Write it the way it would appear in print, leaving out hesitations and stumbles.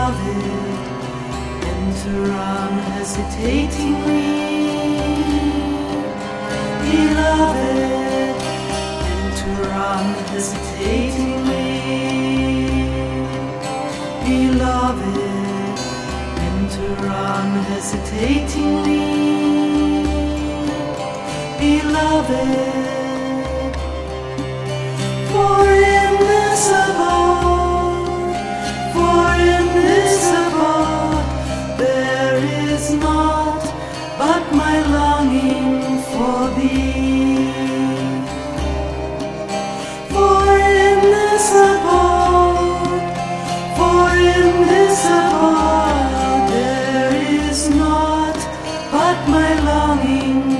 Beloved, enter unhesitatingly. Beloved, enter unhesitatingly. Beloved, enter unhesitatingly. Beloved, for in this abode, there is naught but my longing for thee. For in this abode, there is naught but my longing